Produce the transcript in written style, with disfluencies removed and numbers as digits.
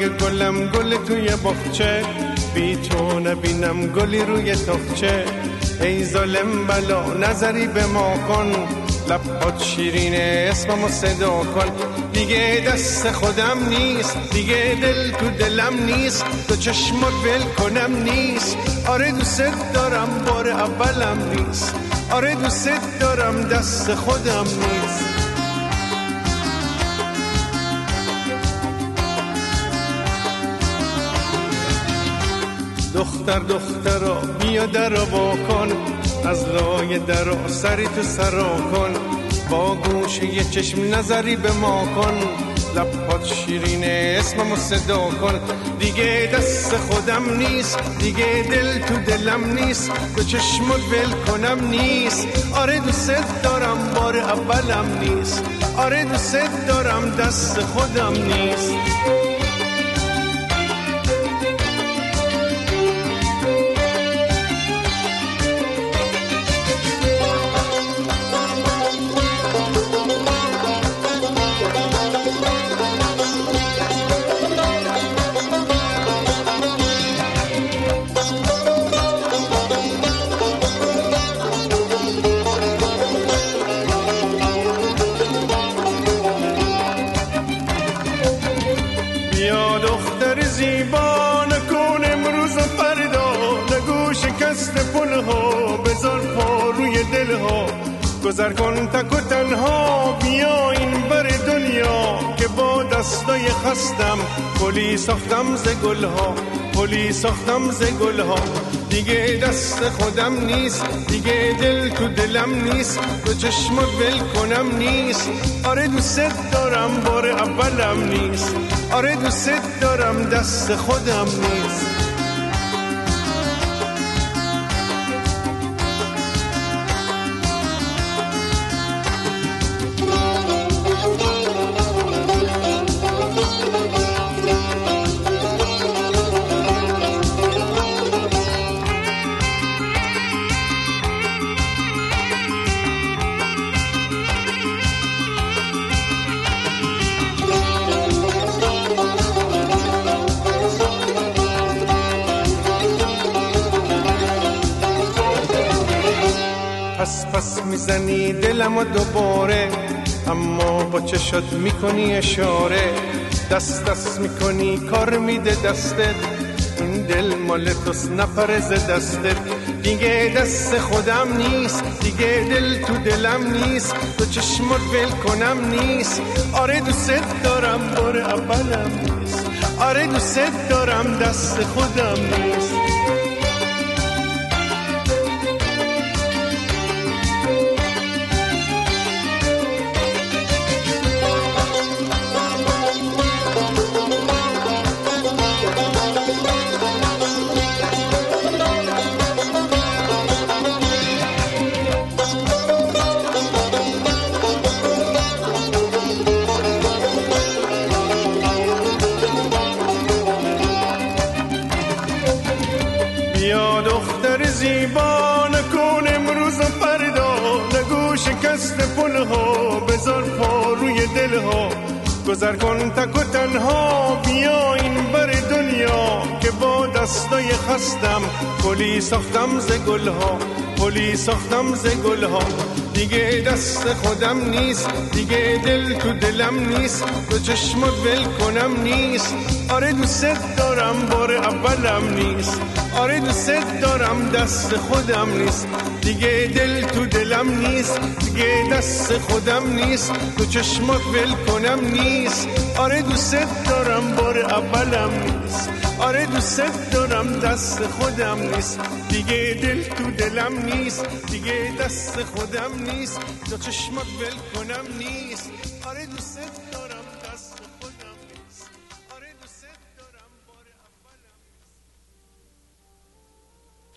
گلم گل توی باغچه، بی تو نبینم گلی روی تاقچه. ای ظالم بلا نظری به ما کن، لبات شیرینه اسممو صدا کن. دیگه دست خودم نیست، دیگه دل تو دلم نیست، تو چشمات ول کنم نیست. آره دوست دارم بار اولم نیست، آره دوست دارم دست خودم نیست. دختر دخترا بیا درو بکن، از لای درا سری تو سرا کن. با گوشه یه چشم نظری به ما کن، لبات شیرینه اسممو صدا کن. دیگه دست خودم نیست، دیگه دل تو دلم نیست، تو چشمت ول کنم نیست. آره دوست دارم بار اولم نیست، آره دوست دارم دست خودم نیست. بیا دختر زیبا نکن امروز و فردا، نگو شکست پلها بذار پا روی دلها. گذر کن تک و تنها بیا این بر دنیا، که با دستای خستم گلی ساختم ز گلها، گلی ساختم ز گلها. دیگه دست خودم نیست، دیگه دل تو دلم نیست، تو چشمت ول کنم نیست. آره دوست دارم بار اولم نیست، آره دوست دارم دست خودم نیست. پس میزنی دلمو دوباره، اما با چشات میکنی اشاره. دست میکنی کار میده دستت، این دل مال توست نپره ز دستت. دیگه دست خودم نیست، دیگه دل تو دلم نیست، تو چشمات ول کنم نیست. آره دوست دارم بار اولم نیست، آره دوست دارم دست خودم نیست. بیا دختر زیبا نکن امروز و فردا، نگو شکست پلها بذار پا روی دلها. گذر کن تک و تنها بیا این بر دنیا، که با دستای خستم گلی ساختم ز گلها، گلی ساختم ز گلها. دیگه دست خودم نیست، دیگه دل تو دلم نیست، تو چشمت ول کنم نیست. آره دوست دارم بار اولم نیست، آره دوست دارم دست خودم نیست. دیگه دل تو دلم نیست، دیگه دست خودم نیست، تو چشمات ول کنم نیست. آره دوست دارم بار اولم نیست، آره دوست دارم دست خودم نیست. دیگه دل تو دلم نیست، دیگه دست خودم نیست، تو چشمات ول کنم نیست. آره دوست دارم